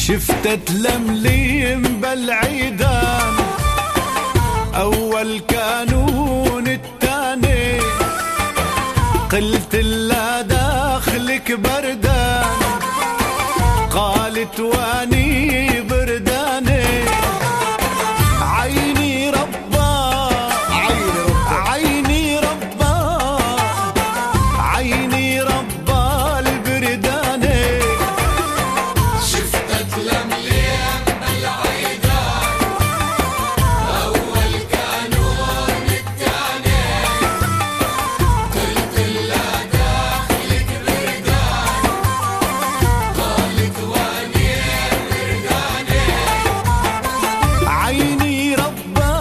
شفت تلمليم بالعيدان، أول كانون التاني، قلت لا داخلك بردان، قالت واني برداني. عيني ربا عيني ربا عيني ربا البرداني. شفتت لمليم بالعيدان، أول كانون التاني، قلت لا داخلك بردان، قالت واني برداني. عيني ربا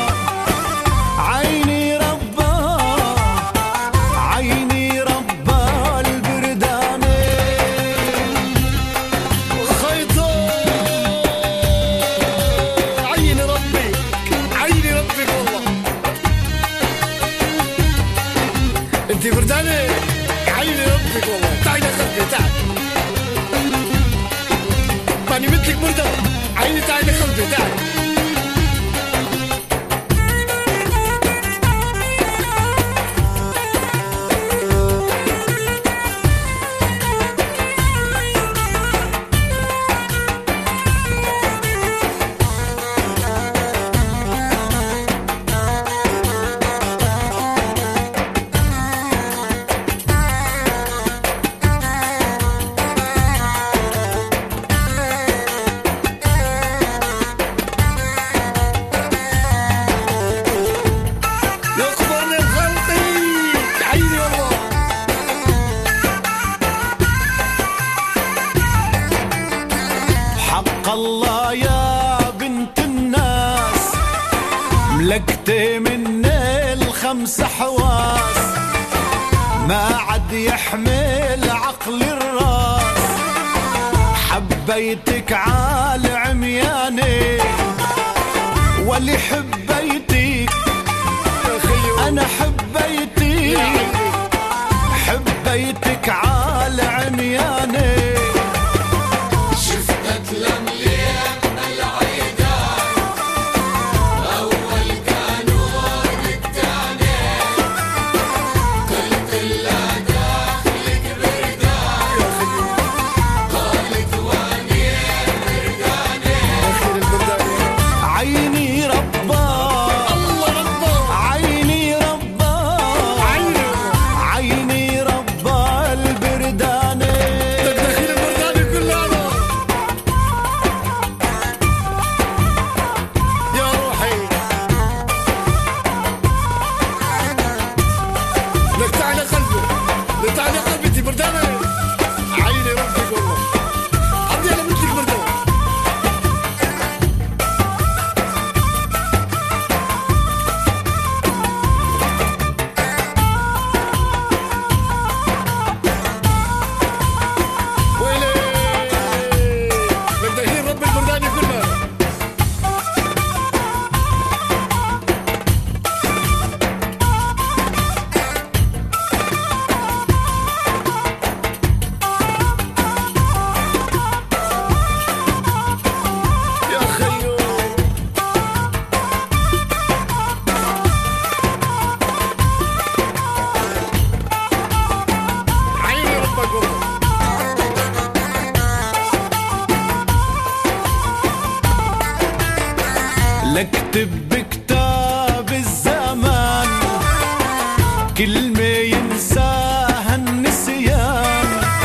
عيني ربا عيني ربا البرداني. خيطو عيني ربي عيني ربك والله. انت برداني عيني ربك والله. تعالي قلبي تعال، ماني مثلك بردان. عيني تعالي قلبي تعال. يخبرني بخلقي عيني والله. حق الله يا بنت الناس، ملكتي مني الخمس حواس، ما عد يحمل عقل الراس. حبيتك عال عمياني، ولي حبيتك أنا حبيتك، حبيتك عال عمياني. شفتت لمليم بالعيدان، أول كانون التاني، قلت لا داخلك بردان، قالت واني برداني. اخير البرداني عيني ربا الله ربه. عيني ربا عيني والله. عيني ربا البرداني. دخيل البرداني كلها يا روحي. لك تعالي قلبي، لك تعالي قلبي. انت برداني عيني ربك والله. عندي انا مثلك بردان. ويلي لك دخيل رب البرداني كلها. يا خيو عيني ربك والله. لكتب بكتاب الزمان كلمة ينساها النسيان،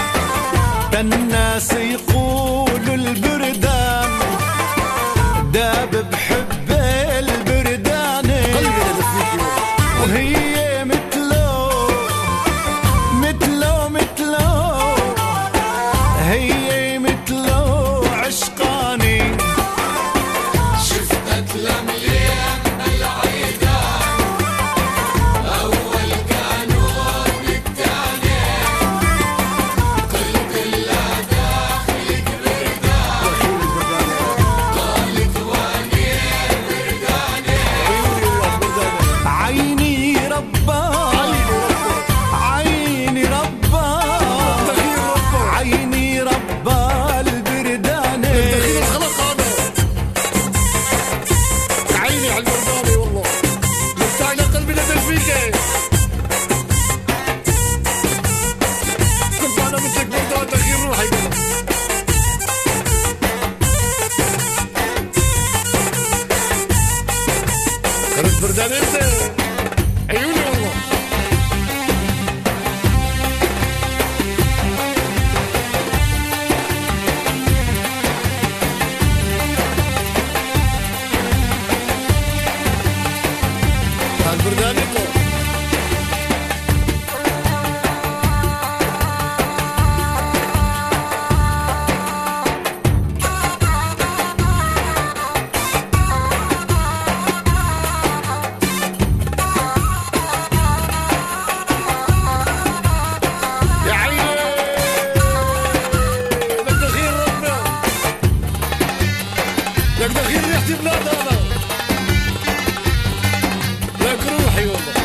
الناس يقولوا البردان داب بحب البرداني. قلبي نزف فيكي وهي مثله مثله مثله هي مثله عشقاني. شفتت لمليم بالعيدان، أول كانون التاني، قلت لا داخلك بردان، قالت واني برداني. عيوني والله برداني. عيني ربا عيني ربك. عيني ربا دخيل ربك. عيني ربا روحتي بلاد انا لك روحي والله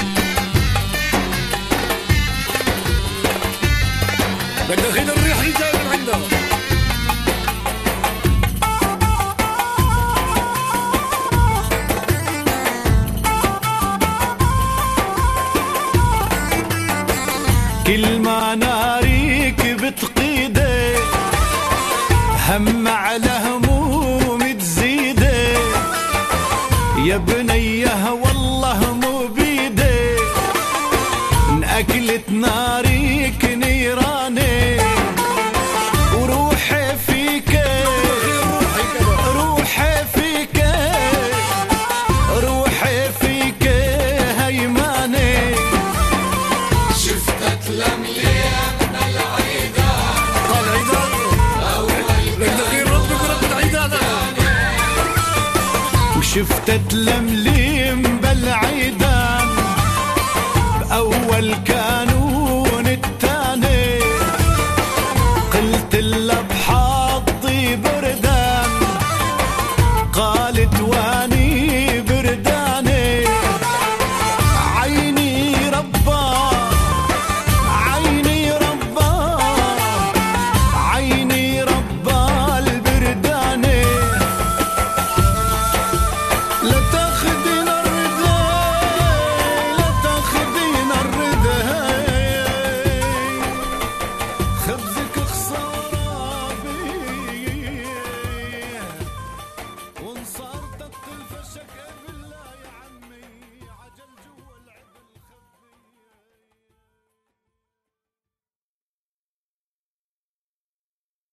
لك دخيل الريح اللي جاي من عندها كل ما ناريك بتقيده هم على هموم تزيده يا بنيه والله مو بيده انأكلت ناريك نيراني وروحي فيك روحي فيك روحي فيك هيماني شفتك لمليان العيدان قال عيدان لك دخيل ربك ورب العيدان وشفتت لملي